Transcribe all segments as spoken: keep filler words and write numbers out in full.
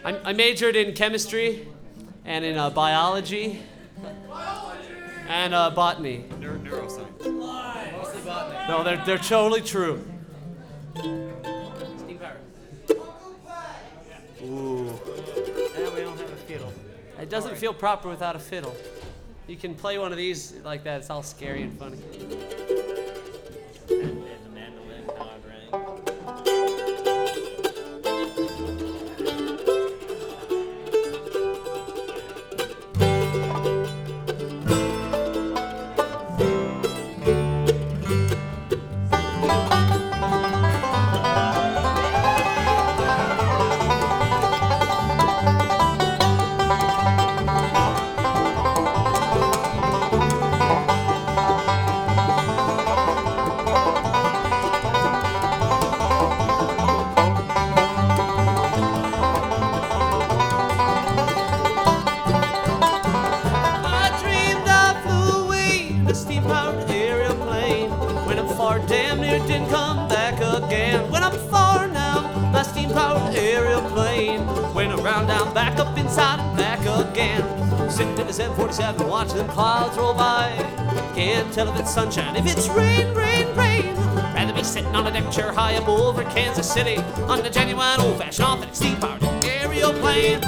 I, I majored in chemistry and in uh, biology and uh, botany. Neuro- neuroscience. Mostly botany. No, they're they're totally true. Steam power. Ooh. Yeah, we don't have a fiddle. It doesn't feel proper without a fiddle. You can play one of these like that. It's all scary and funny. There's a mandolin, dog ring. I dreamed I flew away in a steam-powered airplane. When I'm far, damn near didn't come back again. When I'm far now, my steam-powered airplane. When I'm round down, back up inside and back again. Sitting in the seven forty-seven, watching them clouds roll by. Can't tell if it's sunshine, if it's rain, rain, rain. Rather be sitting on a deck chair high up over Kansas City on the genuine old-fashioned authentic steam-powered airplane.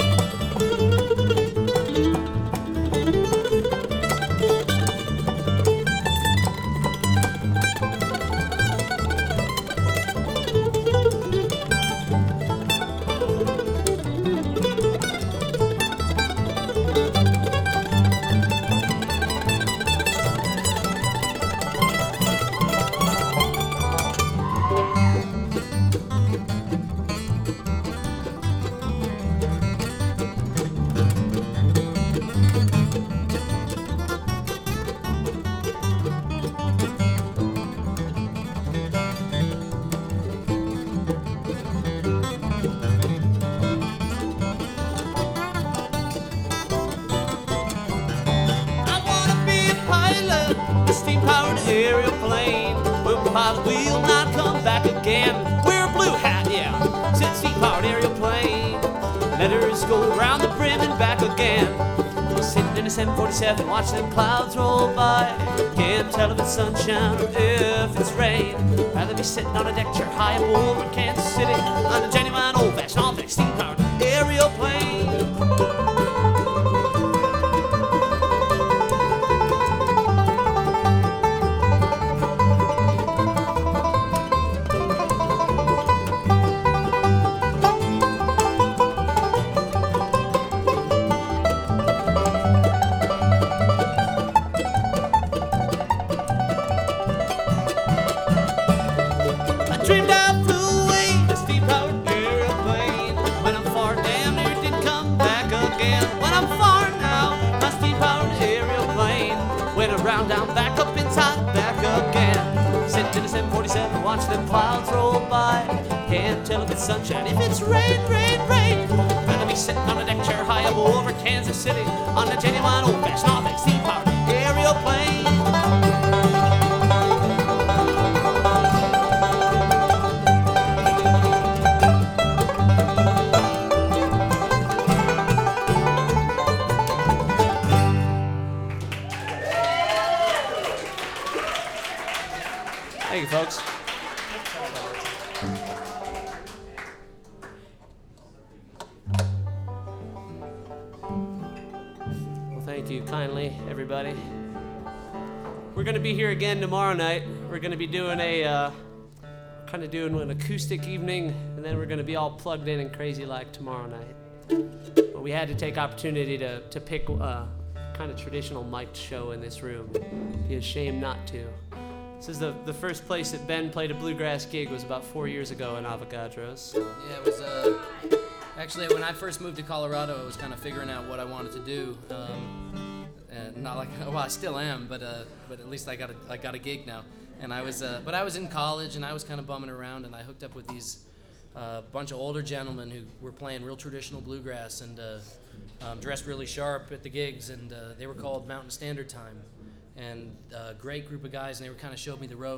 I wanna be a pilot, a steam-powered airplane. When the pilot will not come back again. Wear a blue hat, yeah, said steam-powered airplane. Letters go around the brim and back again. Sitting in a seven forty-seven, watching them clouds roll by. Can't tell if it's sunshine or if it's rain. Rather be sitting on a deck chair high up over Kansas City on a genuine old-fashioned authentic steam-powered airplane. I dreamed I flew away in a steam-powered airplane. When I'm far, damn near didn't come back again. When I'm far now, my steam-powered airplane. Went around, down, back up, inside, back again. Sitting in a seven forty-seven, watching them clouds roll by. Can't tell if it's sunshine, if it's rain, rain, rain. Rather be sitting on a deck chair high up over Kansas City on a genuine old-fashioned authentic steam-powered airplane. Thank you, folks. Well, thank you kindly, everybody. We're going to be here again tomorrow night. We're going to be doing a, uh, kind of doing an acoustic evening, and then we're going to be all plugged in and crazy like tomorrow night. But we had to take opportunity to, to pick a kind of traditional mic'd show in this room. It'd be a shame not to. This is the, the first place that Ben played a bluegrass gig was about four years ago in Avogadros. Yeah, it was, uh, actually, when I first moved to Colorado, I was kind of figuring out what I wanted to do. Um, and not like, well, I still am, but uh, but at least I got a, I got a gig now. And I was, uh, but I was in college, and I was kind of bumming around, and I hooked up with these uh, bunch of older gentlemen who were playing real traditional bluegrass and uh, um, dressed really sharp at the gigs, and uh, they were called Mountain Standard Time. And a uh, great group of guys, and they were kind of showed me the ropes.